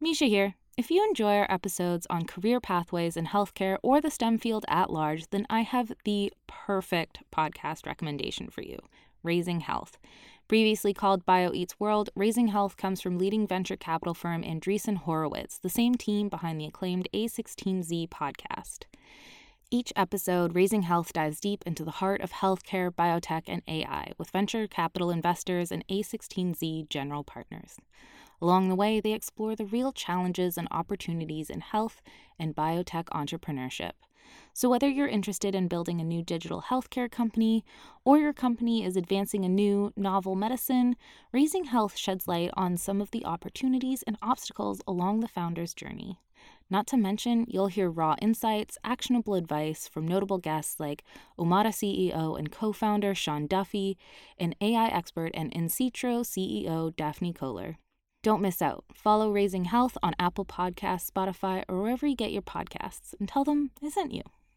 Misha here. If you enjoy our episodes on career pathways in healthcare or the STEM field at large, then I have the perfect podcast recommendation for you, Raising Health. Previously called BioEats World, Raising Health comes from leading venture capital firm Andreessen Horowitz, the same team behind the acclaimed A16Z podcast. Each episode, Raising Health dives deep into the heart of healthcare, biotech, and AI with venture capital investors and A16Z general partners. Along the way, they explore the real challenges and opportunities in health and biotech entrepreneurship. So whether you're interested in building a new digital healthcare company or your company is advancing a new, novel medicine, Raising Health sheds light on some of the opportunities and obstacles along the founder's journey. Not to mention, you'll hear raw insights, actionable advice from notable guests like Omada CEO and co-founder Sean Duffy, and AI expert and In-Citro CEO Daphne Kohler. Don't miss out. Follow Raising Health on Apple Podcasts, Spotify, or wherever you get your podcasts, and tell them I sent you.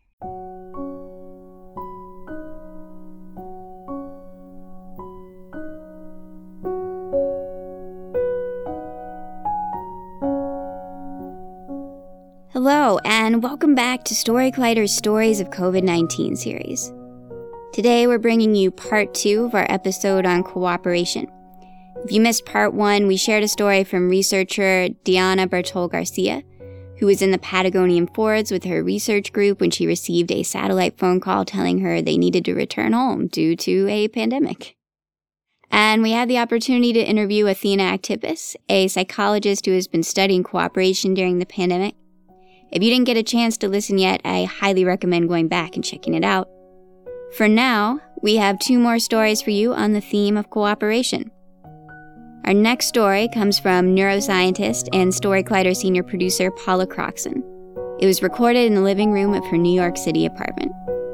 Hello, and welcome back to Story Collider's Stories of COVID-19 series. Today, we're bringing you part 2 of our episode on cooperation. If you missed part 1, we shared a story from researcher Diana Bertol Garcia, who was in the Patagonian forests with her research group when she received a satellite phone call telling her they needed to return home due to a pandemic. And we had the opportunity to interview Athena Actipis, a psychologist who has been studying cooperation during the pandemic. If you didn't get a chance to listen yet, I highly recommend going back and checking it out. For now, we have 2 more stories for you on the theme of cooperation. Our next story comes from neuroscientist and Story Collider senior producer Paula Croxson. It was recorded in the living room of her New York City apartment.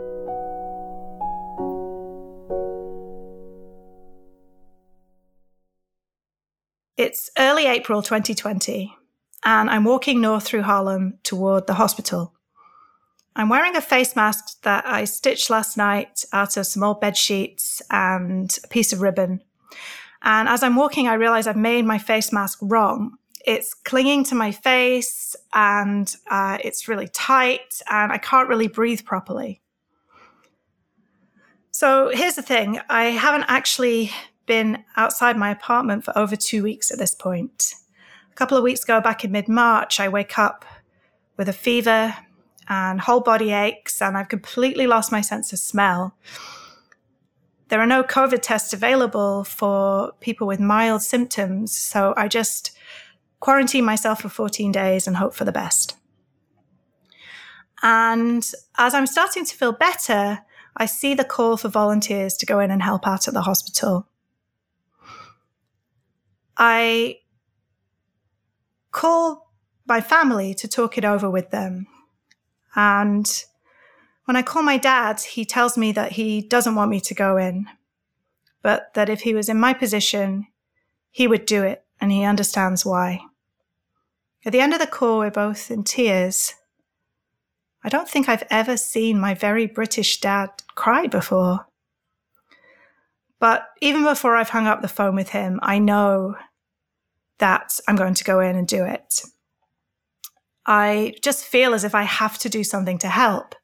It's early April 2020, and I'm walking north through Harlem toward the hospital. I'm wearing a face mask that I stitched last night out of some old bed sheets and a piece of ribbon. And as I'm walking, I realize I've made my face mask wrong. It's clinging to my face and it's really tight and I can't really breathe properly. So here's the thing. I haven't actually been outside my apartment for over 2 weeks at this point. A couple of weeks ago, back in mid-March, I wake up with a fever and whole body aches and I've completely lost my sense of smell. There are no COVID tests available for people with mild symptoms, so I just quarantine myself for 14 days and hope for the best. And as I'm starting to feel better, I see the call for volunteers to go in and help out at the hospital. I call my family to talk it over with them. And when I call my dad, he tells me that he doesn't want me to go in, but that if he was in my position, he would do it, and he understands why. At the end of the call, we're both in tears. I don't think I've ever seen my very British dad cry before. But even before I've hung up the phone with him, I know that I'm going to go in and do it. I just feel as if I have to do something to help.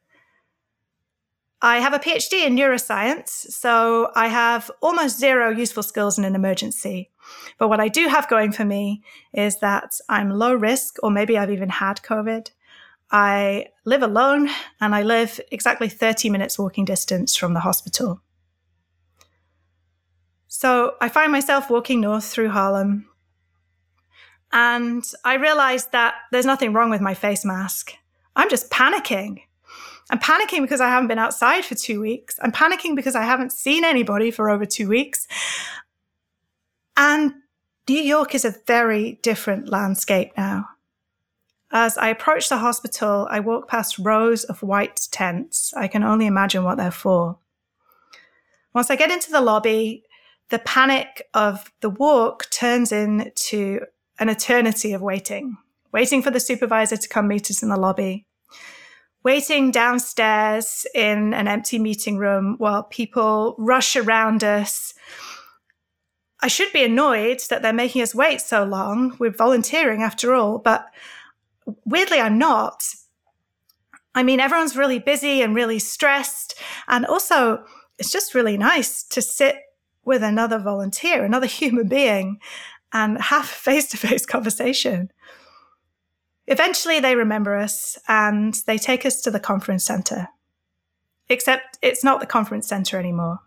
I have a PhD in neuroscience, so I have almost zero useful skills in an emergency. But what I do have going for me is that I'm low risk, or maybe I've even had COVID. I live alone, and I live exactly 30 minutes walking distance from the hospital. So I find myself walking north through Harlem, and I realize that there's nothing wrong with my face mask. I'm just panicking. I'm panicking because I haven't been outside for 2 weeks. I'm panicking because I haven't seen anybody for over 2 weeks. And New York is a very different landscape now. As I approach the hospital, I walk past rows of white tents. I can only imagine what they're for. Once I get into the lobby, the panic of the walk turns into an eternity of waiting for the supervisor to come meet us in the lobby, waiting downstairs in an empty meeting room while people rush around us. I should be annoyed that they're making us wait so long. We're volunteering after all, but weirdly, I'm not. I mean, everyone's really busy and really stressed. And also, it's just really nice to sit with another volunteer, another human being, and have a face-to-face conversation. Eventually, they remember us and they take us to the conference center. Except it's not the conference center anymore.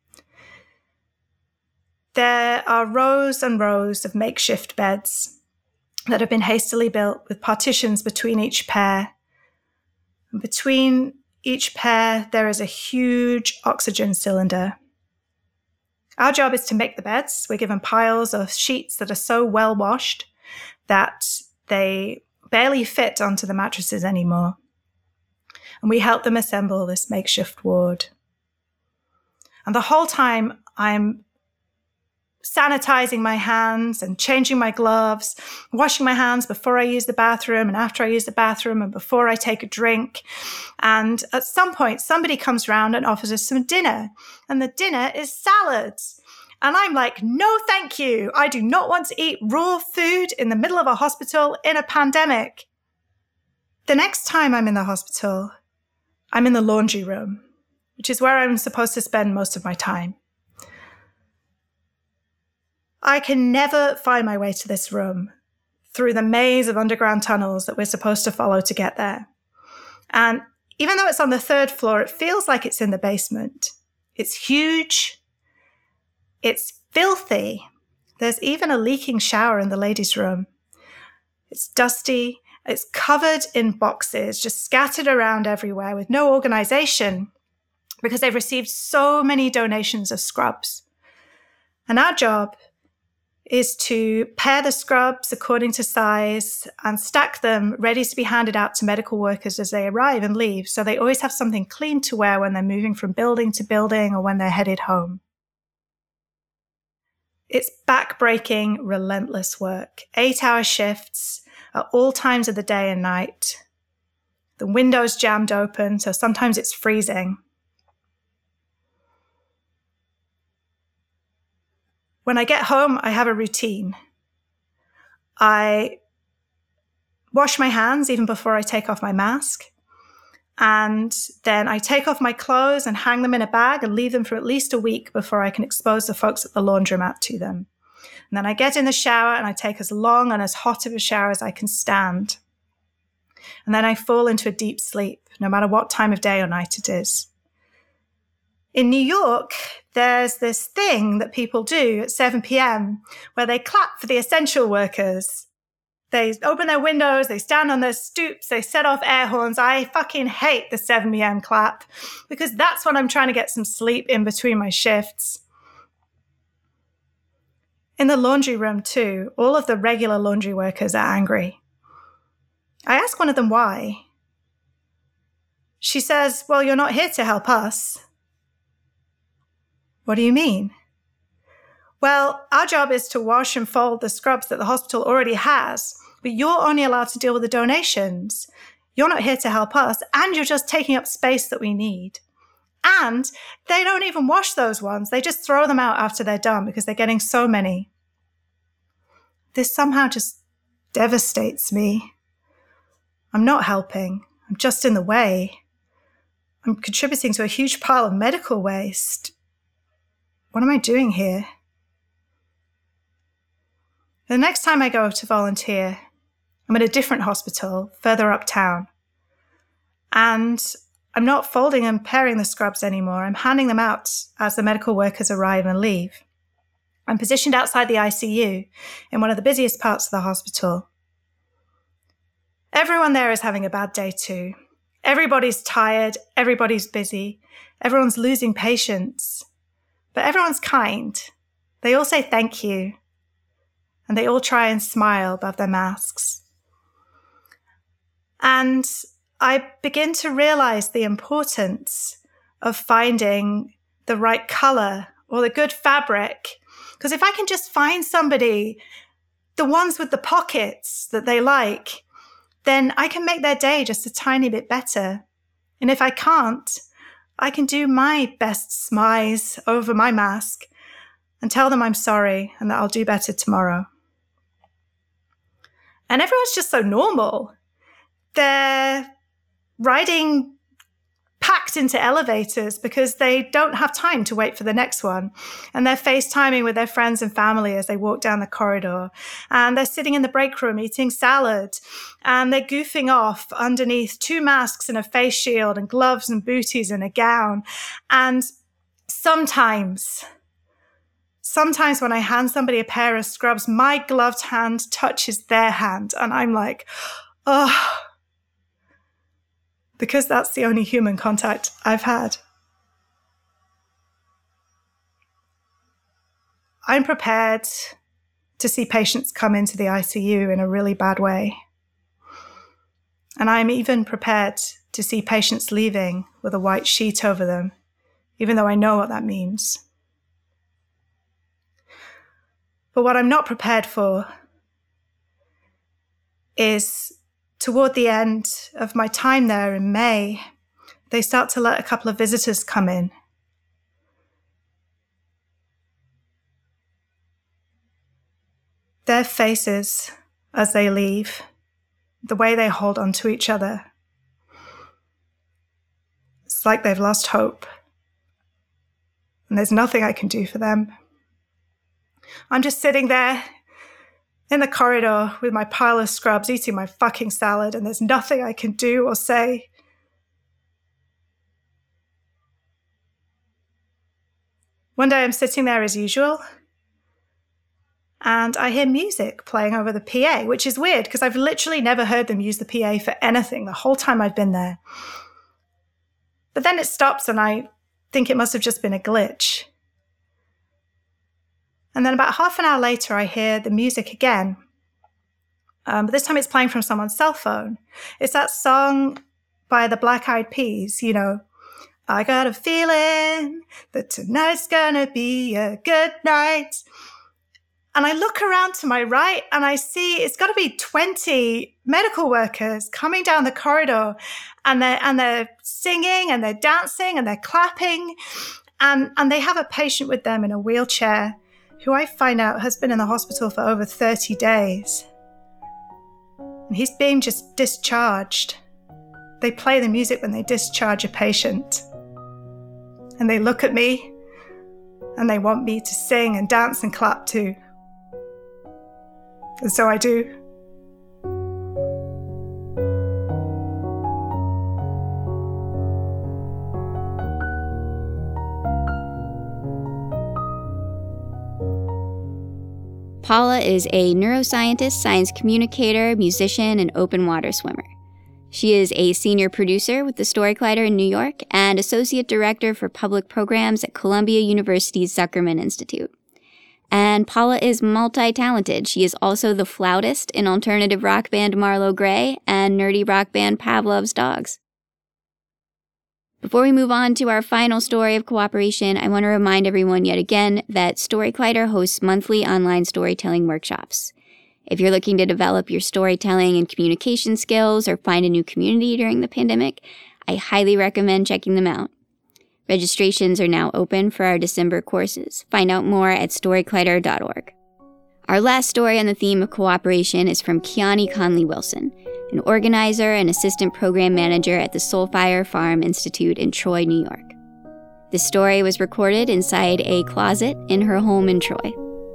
There are rows and rows of makeshift beds that have been hastily built with partitions between each pair. And between each pair, there is a huge oxygen cylinder. Our job is to make the beds. We're given piles of sheets that are so well washed that they barely fit onto the mattresses anymore. And we help them assemble this makeshift ward. And the whole time I'm sanitizing my hands and changing my gloves, washing my hands before I use the bathroom and after I use the bathroom and before I take a drink. And at some point, somebody comes around and offers us some dinner. And the dinner is salads. And I'm like, no, thank you. I do not want to eat raw food in the middle of a hospital in a pandemic. The next time I'm in the hospital, I'm in the laundry room, which is where I'm supposed to spend most of my time. I can never find my way to this room through the maze of underground tunnels that we're supposed to follow to get there. And even though it's on the 3rd floor, it feels like it's in the basement. It's huge. It's filthy. There's even a leaking shower in the ladies' room. It's dusty. It's covered in boxes, just scattered around everywhere with no organization because they've received so many donations of scrubs. And our job is to pair the scrubs according to size and stack them ready to be handed out to medical workers as they arrive and leave. So they always have something clean to wear when they're moving from building to building or when they're headed home. It's back-breaking, relentless work. 8-hour shifts at all times of the day and night. The window's jammed open, so sometimes it's freezing. When I get home, I have a routine. I wash my hands even before I take off my mask. And then I take off my clothes and hang them in a bag and leave them for at least a week before I can expose the folks at the laundromat to them. And then I get in the shower and I take as long and as hot of a shower as I can stand. And then I fall into a deep sleep, no matter what time of day or night it is. In New York, there's this thing that people do at 7 p.m. where they clap for the essential workers. They open their windows, they stand on their stoops, they set off air horns. I fucking hate the 7 p.m. clap because that's when I'm trying to get some sleep in between my shifts. In the laundry room too, all of the regular laundry workers are angry. I ask one of them why. She says, well, you're not here to help us. What do you mean? Well, our job is to wash and fold the scrubs that the hospital already has, but you're only allowed to deal with the donations. You're not here to help us, and you're just taking up space that we need. And they don't even wash those ones. They just throw them out after they're done because they're getting so many. This somehow just devastates me. I'm not helping. I'm just in the way. I'm contributing to a huge pile of medical waste. What am I doing here? The next time I go to volunteer, I'm at a different hospital further uptown. And I'm not folding and pairing the scrubs anymore. I'm handing them out as the medical workers arrive and leave. I'm positioned outside the ICU in one of the busiest parts of the hospital. Everyone there is having a bad day too. Everybody's tired, everybody's busy, everyone's losing patience. But everyone's kind. They all say thank you. And they all try and smile above their masks. And I begin to realize the importance of finding the right color or the good fabric. Because if I can just find somebody, the ones with the pockets that they like, then I can make their day just a tiny bit better. And if I can't, I can do my best smize over my mask and tell them I'm sorry and that I'll do better tomorrow. And everyone's just so normal. They're riding packed into elevators because they don't have time to wait for the next one. And they're FaceTiming with their friends and family as they walk down the corridor. And they're sitting in the break room eating salad. And they're goofing off underneath 2 masks and a face shield and gloves and booties and a gown. And sometimes when I hand somebody a pair of scrubs, my gloved hand touches their hand. And I'm like, oh, because that's the only human contact I've had. I'm prepared to see patients come into the ICU in a really bad way. And I'm even prepared to see patients leaving with a white sheet over them, even though I know what that means. But what I'm not prepared for is toward the end of my time there in May, they start to let a couple of visitors come in. Their faces as they leave, the way they hold on to each other, it's like they've lost hope. And there's nothing I can do for them. I'm just sitting there in the corridor with my pile of scrubs, eating my fucking salad, and there's nothing I can do or say. One day I'm sitting there as usual, and I hear music playing over the PA, which is weird because I've literally never heard them use the PA for anything the whole time I've been there. But then it stops and I think it must have just been a glitch. And then about half an hour later, I hear the music again. But this time it's playing from someone's cell phone. It's that song by the Black Eyed Peas, you know, I got a feeling that tonight's gonna be a good night. And I look around to my right and I see it's got to be 20 medical workers coming down the corridor, and they're singing and they're dancing and they're clapping. And they have a patient with them in a wheelchair who I find out has been in the hospital for over 30 days. And he's being just discharged. They play the music when they discharge a patient. And they look at me and they want me to sing and dance and clap too. And so I do. Paula is a neuroscientist, science communicator, musician, and open water swimmer. She is a senior producer with the Story Collider in New York and associate director for public programs at Columbia University's Zuckerman Institute. And Paula is multi-talented. She is also the flautist in alternative rock band Marlo Gray and nerdy rock band Pavlov's Dogs. Before we move on to our final story of cooperation, I want to remind everyone yet again that Story Collider hosts monthly online storytelling workshops. If you're looking to develop your storytelling and communication skills or find a new community during the pandemic, I highly recommend checking them out. Registrations are now open for our December courses. Find out more at storycollider.org. Our last story on the theme of cooperation is from Kiani Conley-Wilson, an organizer and assistant program manager at the Soulfire Farm Institute in Troy, New York. This story was recorded inside a closet in her home in Troy.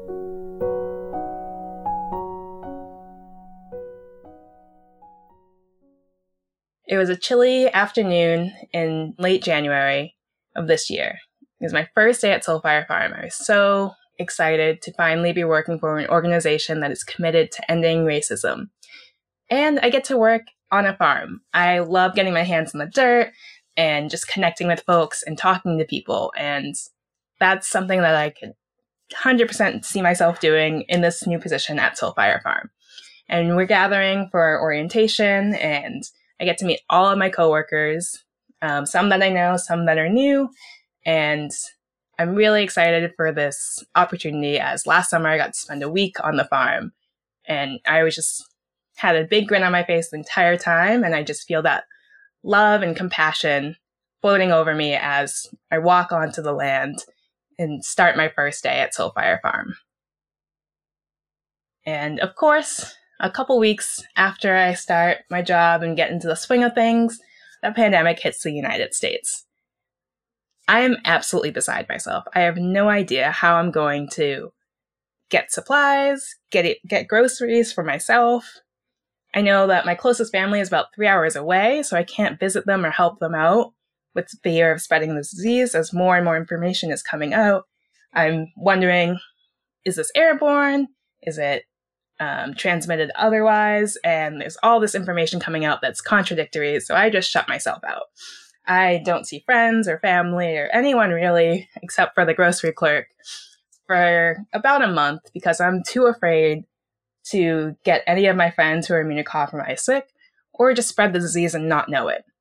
It was a chilly afternoon in late January of this year. It was my first day at Soulfire Farm. I was so excited to finally be working for an organization that is committed to ending racism. And I get to work on a farm. I love getting my hands in the dirt and just connecting with folks and talking to people. And that's something that I could 100% see myself doing in this new position at Soulfire Farm. And we're gathering for orientation, and I get to meet all of my coworkers, some that I know, some that are new. And I'm really excited for this opportunity, as last summer I got to spend a week on the farm. And I was just had a big grin on my face the entire time, and I just feel that love and compassion floating over me as I walk onto the land and start my first day at Soulfire Farm. And of course, a couple weeks after I start my job and get into the swing of things, the pandemic hits the United States. I am absolutely beside myself. I have no idea how I'm going to get supplies, get groceries for myself. I know that my closest family is about 3 hours away, so I can't visit them or help them out with the fear of spreading the disease as more and more information is coming out. I'm wondering, is this airborne? Is it transmitted otherwise? And there's all this information coming out that's contradictory, so I just shut myself out. I don't see friends or family or anyone really, except for the grocery clerk, for about a month because I'm too afraid to get any of my friends who are immunocompromised sick or just spread the disease and not know it.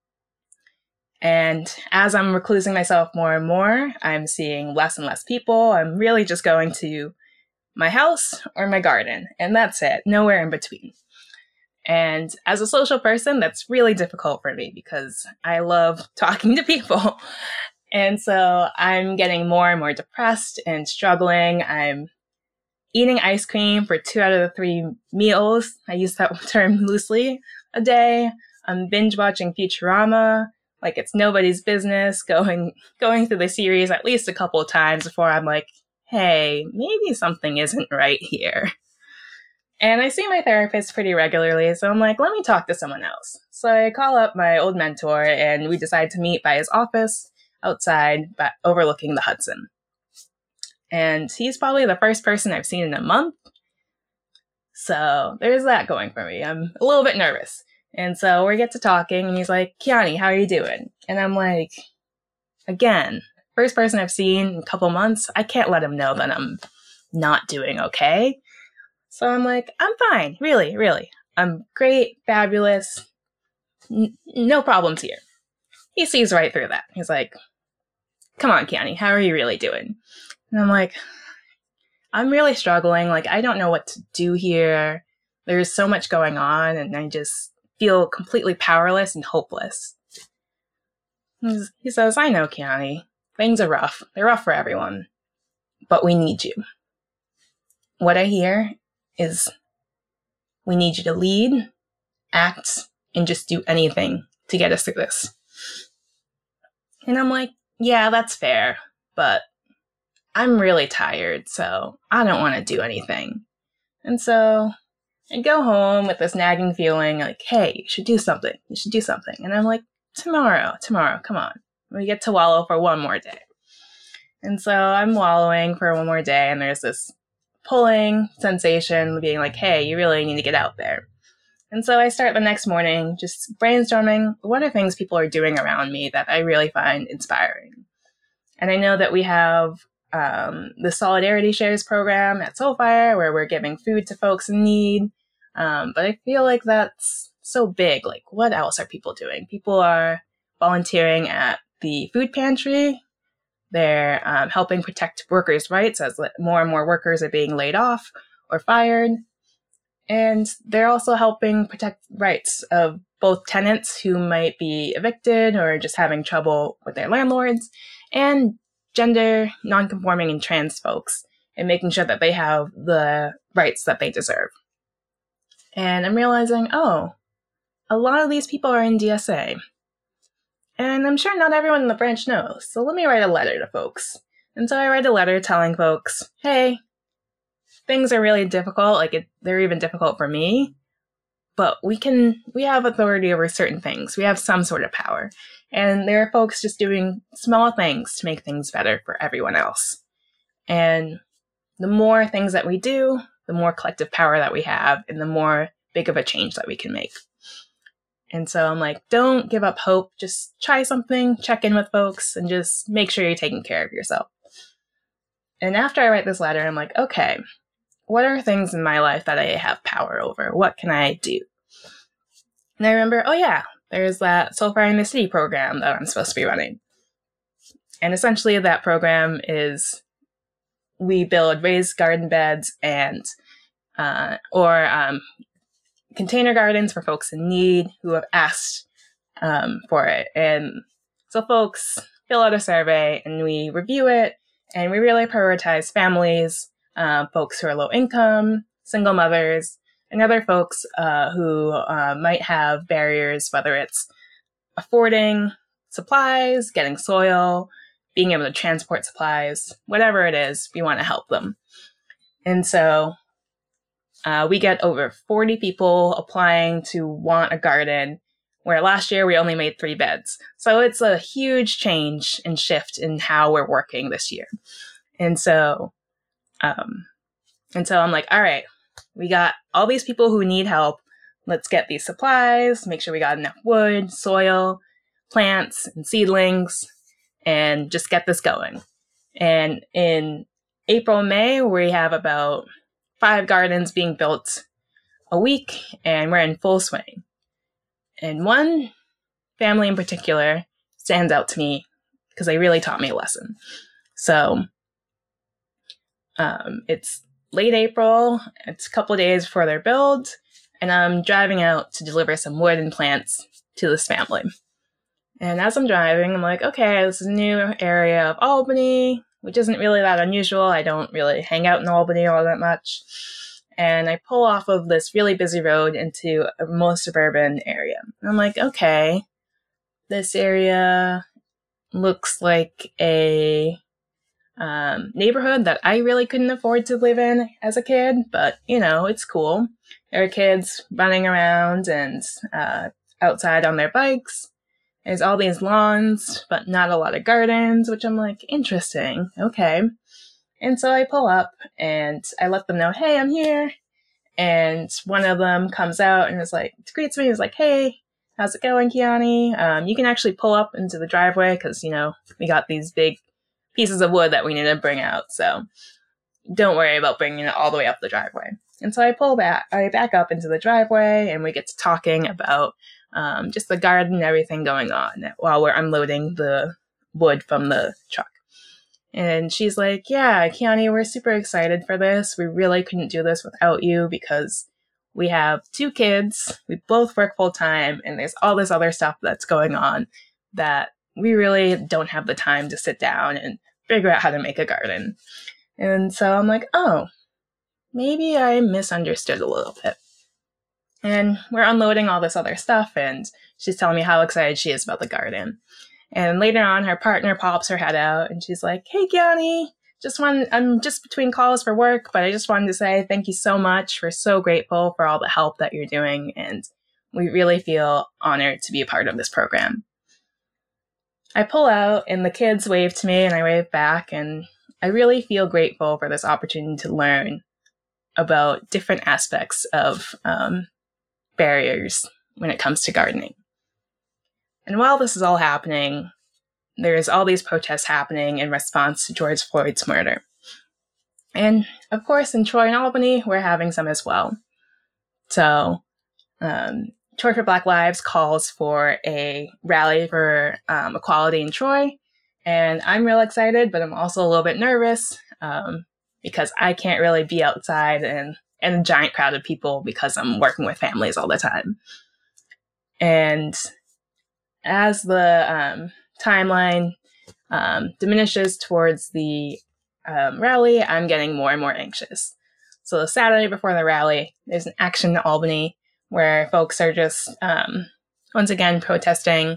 And as I'm reclusing myself more and more, I'm seeing less and less people. I'm really just going to my house or my garden, and that's it, nowhere in between. And as a social person, that's really difficult for me because I love talking to people. And so I'm getting more and more depressed and struggling. I'm eating ice cream for 2 out of the 3 meals, I use that term loosely, a day. I'm binge watching Futurama like it's nobody's business, going through the series at least a couple of times before I'm like, hey, maybe something isn't right here. And I see my therapist pretty regularly, so I'm like, let me talk to someone else. So I call up my old mentor, and we decide to meet by his office outside, but overlooking the Hudson. And he's probably the first person I've seen in a month. So there's that going for me. I'm a little bit nervous. And so we get to talking, and he's like, Kiani, how are you doing? And I'm like, again, first person I've seen in a couple months, I can't let him know that I'm not doing okay. So I'm like, I'm fine, really, really. I'm great, fabulous, no problems here. He sees right through that. He's like, come on, Kiani, how are you really doing? And I'm like, I'm really struggling. Like, I don't know what to do here. There's so much going on, and I just feel completely powerless and hopeless. He says, I know, Kiani. Things are rough. They're rough for everyone. But we need you. What I hear is we need you to lead, act, and just do anything to get us through this. And I'm like, yeah, that's fair, but I'm really tired, so I don't want to do anything. And so I go home with this nagging feeling like, hey, you should do something. You should do something. And I'm like, tomorrow, come on. We get to wallow for one more day. And so I'm wallowing for one more day, and there's this pulling sensation being like, hey, you really need to get out there. And so I start the next morning just brainstorming what are things people are doing around me that I really find inspiring. And I know that we have the Solidarity Shares program at Soulfire where we're giving food to folks in need. But I feel like that's so big. Like, what else are people doing? People are volunteering at the food pantry. They're helping protect workers' rights as more and more workers are being laid off or fired. And they're also helping protect rights of both tenants who might be evicted or just having trouble with their landlords, and gender nonconforming and trans folks, and making sure that they have the rights that they deserve. And I'm realizing, oh, a lot of these people are in DSA. And I'm sure not everyone in the branch knows, so let me write a letter to folks. And so I write a letter telling folks, hey, things are really difficult, they're even difficult for me, but we have authority over certain things. We have some sort of power. And there are folks just doing small things to make things better for everyone else. And the more things that we do, the more collective power that we have, and the more big of a change that we can make. And so I'm like, don't give up hope. Just try something, check in with folks, and just make sure you're taking care of yourself. And after I write this letter, I'm like, okay, what are things in my life that I have power over? What can I do? And I remember, oh yeah, there's that Soulfire in the City program that I'm supposed to be running. And essentially that program is we build raised garden beds and container gardens for folks in need who have asked for it. And so folks fill out a survey, and we review it, And we really prioritize families, folks who are low income, single mothers, and other folks who might have barriers, whether it's affording supplies, getting soil, being able to transport supplies, whatever it is, we want to help them. And so we get over 40 people applying to want a garden, where last year we only made 3 beds. So it's a huge change and shift in how we're working this year. And so I'm like, all right, we got all these people who need help. Let's get these supplies, make sure we got enough wood, soil, plants, and seedlings, and just get this going. And in April and May, we have about 5 gardens being built a week, and we're in full swing. And one family in particular stands out to me because they really taught me a lesson. So it's late April, it's a couple of days before their build, and I'm driving out to deliver some wood and plants to this family. And as I'm driving, I'm like, okay, this is a new area of Albany, which isn't really that unusual. I don't really hang out in Albany all that much. And I pull off of this really busy road into a more suburban area. And I'm like, okay, this area looks like a neighborhood that I really couldn't afford to live in as a kid, but, it's cool. There are kids running around and outside on their bikes. There's all these lawns, but not a lot of gardens, which I'm like, interesting. Okay. And so I pull up and I let them know, hey, I'm here. And one of them comes out and greets me. He's like, hey, how's it going, Kiani? You can actually pull up into the driveway because, we got these big pieces of wood that we need to bring out. So don't worry about bringing it all the way up the driveway. And so I back up into the driveway and we get to talking about just the garden and everything going on while we're unloading the wood from the truck. And she's like, yeah, Kiani, we're super excited for this. We really couldn't do this without you because we have 2 kids. We both work full time and there's all this other stuff that's going on that we really don't have the time to sit down and figure out how to make a garden. And so I'm like, oh, maybe I misunderstood a little bit. And we're unloading all this other stuff, and she's telling me how excited she is about the garden. And later on, her partner pops her head out, and she's like, hey, Kiani, I'm just between calls for work, but I just wanted to say thank you so much. We're so grateful for all the help that you're doing, and we really feel honored to be a part of this program. I pull out, and the kids wave to me, and I wave back, and I really feel grateful for this opportunity to learn about different aspects of barriers when it comes to gardening. And while this is all happening, there's all these protests happening in response to George Floyd's murder. And of course, in Troy and Albany, we're having some as well. So, Troy for Black Lives calls for a rally for equality in Troy. And I'm real excited, but I'm also a little bit nervous because I can't really be outside and a giant crowd of people because I'm working with families all the time. And as the timeline diminishes towards the rally, I'm getting more and more anxious. So the Saturday before the rally, there's an action in Albany where folks are just, once again, protesting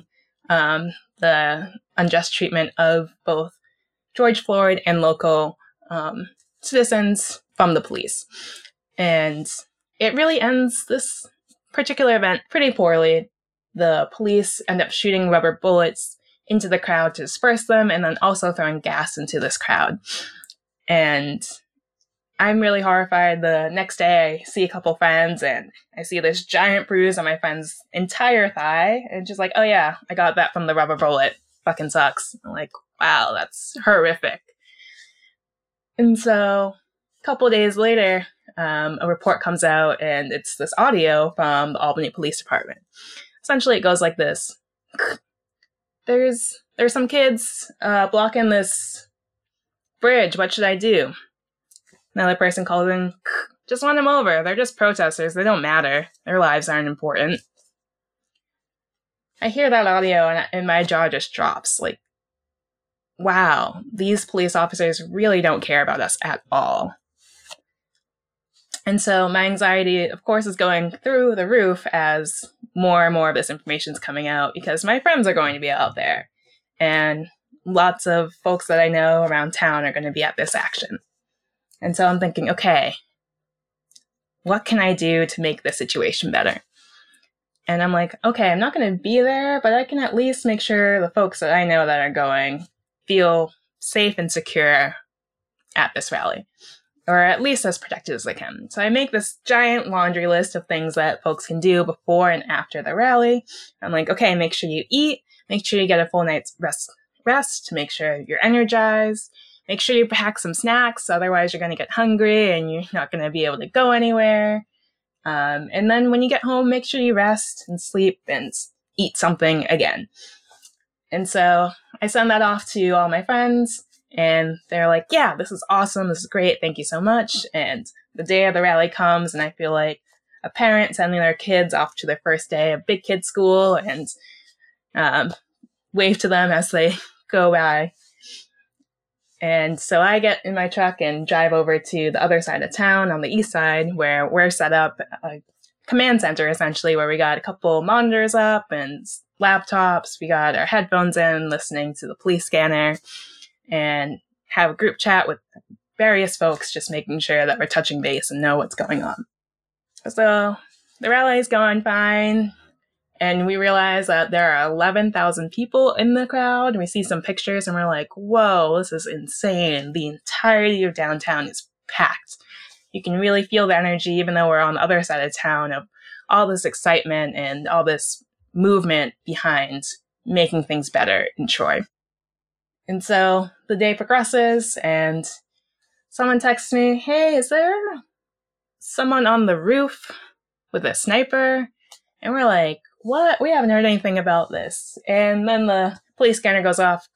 the unjust treatment of both George Floyd and local citizens from the police. And it really ends this particular event pretty poorly. The police end up shooting rubber bullets into the crowd to disperse them, and then also throwing gas into this crowd. And I'm really horrified. The next day, I see a couple friends, and I see this giant bruise on my friend's entire thigh. And just like, oh yeah, I got that from the rubber bullet. Fucking sucks. I'm like, wow, that's horrific. And so a couple days later, a report comes out, and it's this audio from the Albany Police Department. Essentially, it goes like this. There's some kids blocking this bridge. What should I do? Another person calls in. Just run them over. They're just protesters. They don't matter. Their lives aren't important. I hear that audio, and my jaw just drops. Like, wow, these police officers really don't care about us at all. And so my anxiety, of course, is going through the roof as more and more of this information is coming out, because my friends are going to be out there. And lots of folks that I know around town are going to be at this action. And so I'm thinking, okay, what can I do to make this situation better? And I'm like, okay, I'm not going to be there, but I can at least make sure the folks that I know that are going feel safe and secure at this rally, or at least as protected as they can. So I make this giant laundry list of things that folks can do before and after the rally. I'm like, okay, make sure you eat, make sure you get a full night's rest, make sure you're energized, make sure you pack some snacks, otherwise you're going to get hungry and you're not going to be able to go anywhere. And then when you get home, make sure you rest and sleep and eat something again. And so I send that off to all my friends, and they're like, yeah, this is awesome. This is great. Thank you so much. And the day of the rally comes, and I feel like a parent sending their kids off to their first day of big kid school, and wave to them as they go by. And so I get in my truck and drive over to the other side of town on the east side, where we're set up a command center, essentially, where we got a couple monitors up and laptops. We got our headphones in, listening to the police scanner, and have a group chat with various folks, just making sure that we're touching base and know what's going on. So the rally is going fine. And we realize that there are 11,000 people in the crowd. And we see some pictures and we're like, whoa, this is insane. The entirety of downtown is packed. You can really feel the energy, even though we're on the other side of town, of all this excitement and all this movement behind making things better in Troy. And so the day progresses and someone texts me, hey, is there someone on the roof with a sniper? And we're like, what? We haven't heard anything about this. And then the police scanner goes off,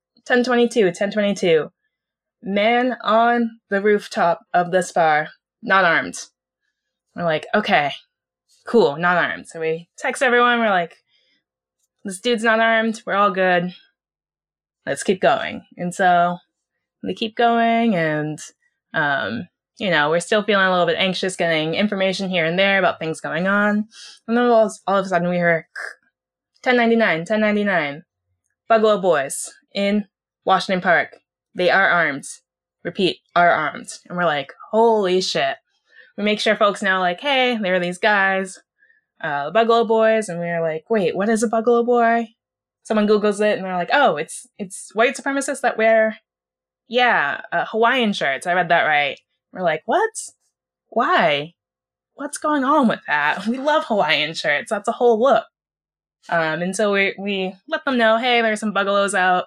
1022. Man on the rooftop of this bar, not armed. We're like, okay, cool, not armed. So we text everyone, we're like, this dude's not armed, we're all good. Let's keep going. And so they keep going, and we're still feeling a little bit anxious, getting information here and there about things going on. And then all of a sudden we hear 1099. Buggalo Boys in Washington Park. They are armed. Repeat, are armed. And we're like, holy shit. We make sure folks know, like, hey, there are these guys, the Buggalo Boys. And we're like, wait, what is a Buggalo Boy? Someone Googles it and they're like, oh, it's white supremacists that wear, Hawaiian shirts. I read that right. We're like, what? Why? What's going on with that? We love Hawaiian shirts. That's a whole look. And so we let them know, hey, there's some buggalos out.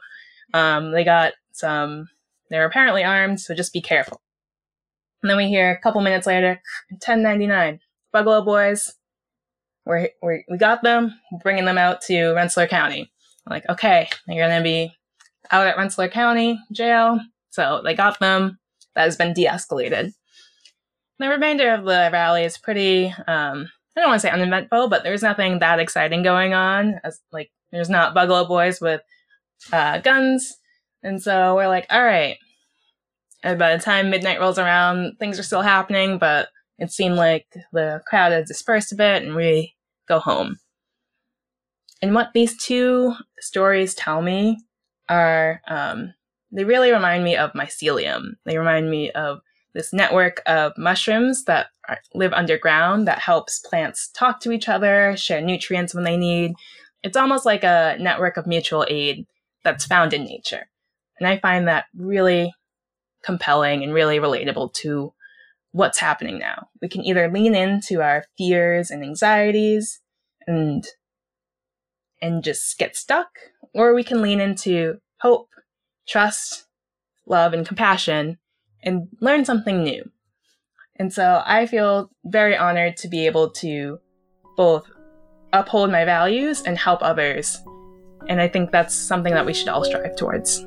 They're apparently armed, so just be careful. And then we hear a couple minutes later, 1099, Buggalo Boys. We got them, we're bringing them out to Rensselaer County. We're like, okay, they're going to be out at Rensselaer County jail. So they got them. That has been de-escalated. The remainder of the rally is pretty, I don't want to say uneventful, but there's nothing that exciting going on. There's not Buggalo Boys with guns. And so we're like, all right. And by the time midnight rolls around, things are still happening, but it seemed like the crowd had dispersed a bit, and we go home. And what these two stories tell me are, they really remind me of mycelium. They remind me of this network of mushrooms that live underground that helps plants talk to each other, share nutrients when they need. It's almost like a network of mutual aid that's found in nature. And I find that really compelling and really relatable to what's happening now. We can either lean into our fears and anxieties and just get stuck, or we can lean into hope, trust, love, and compassion and learn something new. And so I feel very honored to be able to both uphold my values and help others. And I think that's something that we should all strive towards.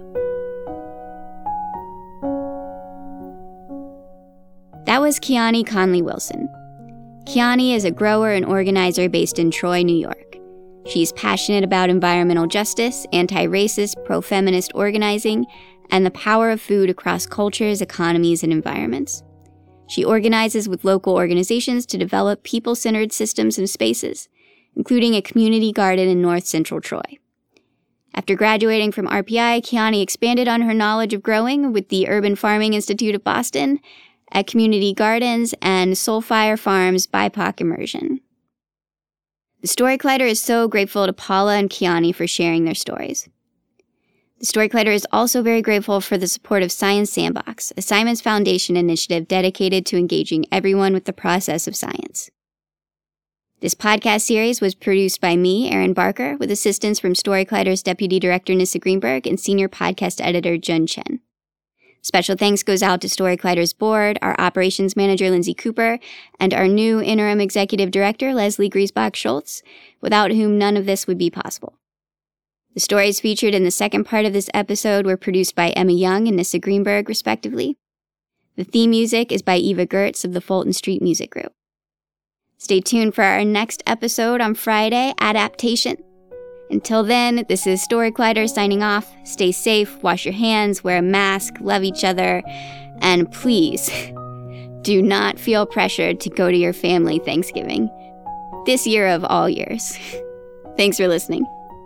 That was Kiani Conley Wilson. Kiani is a grower and organizer based in Troy, New York. She's passionate about environmental justice, anti-racist, pro-feminist organizing, and the power of food across cultures, economies, and environments. She organizes with local organizations to develop people-centered systems and spaces, including a community garden in North Central Troy. After graduating from RPI, Kiani expanded on her knowledge of growing with the Urban Farming Institute of Boston, at Community Gardens, and Soulfire Farms BIPOC Immersion. The Story Collider is so grateful to Paula and Kiani for sharing their stories. The Story Collider is also very grateful for the support of Science Sandbox, a Simons Foundation initiative dedicated to engaging everyone with the process of science. This podcast series was produced by me, Erin Barker, with assistance from Story Collider's Deputy Director Nissa Greenberg and Senior Podcast Editor Jun Chen. Special thanks goes out to Story Collider's board, our operations manager Lindsay Cooper, and our new interim executive director Leslie Griesbach-Schultz, without whom none of this would be possible. The stories featured in the second part of this episode were produced by Emma Young and Nissa Greenberg, respectively. The theme music is by Eva Gertz of the Fulton Street Music Group. Stay tuned for our next episode on Friday, Adaptation. Until then, this is Story Collider signing off. Stay safe, wash your hands, wear a mask, love each other, and please, do not feel pressured to go to your family Thanksgiving. This year of all years. Thanks for listening.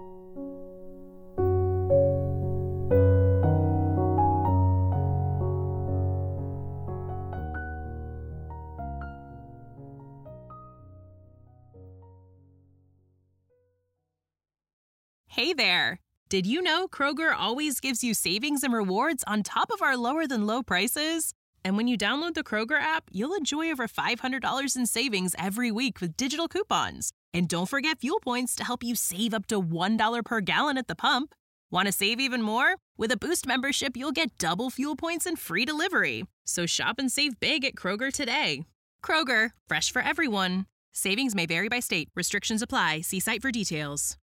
Hey there! Did you know Kroger always gives you savings and rewards on top of our lower-than-low prices? And when you download the Kroger app, you'll enjoy over $500 in savings every week with digital coupons. And don't forget fuel points to help you save up to $1 per gallon at the pump. Want to save even more? With a Boost membership, you'll get double fuel points and free delivery. So shop and save big at Kroger today. Kroger, fresh for everyone. Savings may vary by state. Restrictions apply. See site for details.